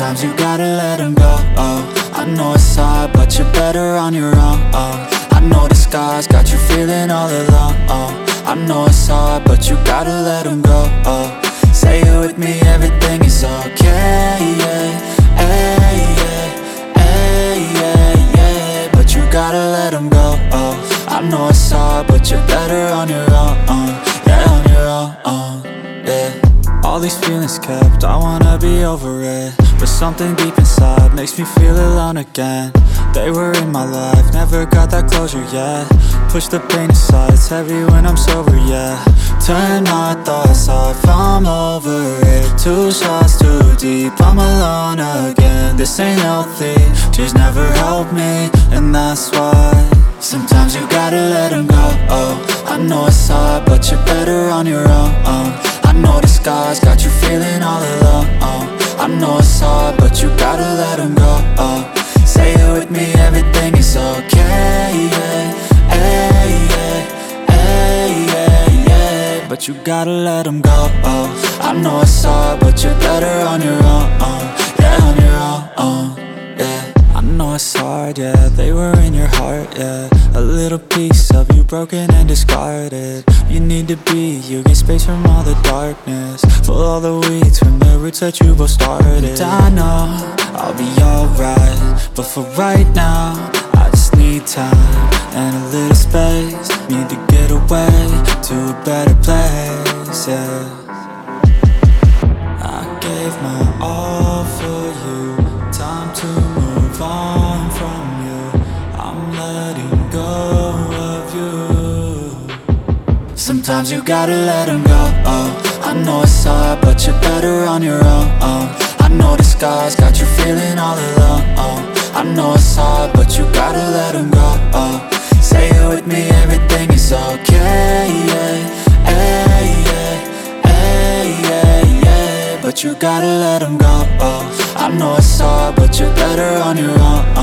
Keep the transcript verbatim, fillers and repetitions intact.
Sometimes you gotta let them go, oh. I know it's hard, but you're better on your own, oh. I know the scars got you feeling all alone, oh. I know it's hard, but you gotta let them go, oh. Say it with me, everything is okay, yeah, hey, yeah, hey, yeah, yeah. But you gotta let them go, oh. I know it's hard, but you're better on your own, uh, yeah, on your own, uh, yeah. All these feelings kept, I wanna be over it, but something deep inside makes me feel alone again. They were in my life, never got that closure yet. Push the pain aside, it's heavy when I'm sober, yeah. Turn my thoughts off, I'm over it. Two shots too deep, I'm alone again. This ain't healthy, tears never help me, and that's why sometimes you gotta let them go, oh. I know it's hard, but you're better on your own, oh. I know the scars got you feeling all alone, oh. I know it's hard, but you gotta let them go, oh. Say it with me, everything is okay, yeah, hey, yeah, hey, yeah, yeah. But you gotta let them go, oh. I know it's hard, but you're better on your own, oh. Yeah, on your own, oh, yeah. I know it's hard, yeah, they were in your heart, yeah. A little piece of you broken and discarded. You need to be, you get space from all the darkness. Pull all the weeds from the roots that you both started. And I know I'll be alright, but for right now I just need time and a little space. Need to get away to a better place, yeah. I gave my all for you, time to move on from you. I'm letting go of you. Sometimes you gotta let them go, oh. I know it's hard, but you're better on your own, oh. I know the scars got you feeling all alone, oh. I know it's hard, but you gotta let them go, oh. Say it with me, everything is okay, yeah, hey, yeah, hey, yeah, yeah. But you gotta let them go, oh. I know it's hard, but you're better on your own,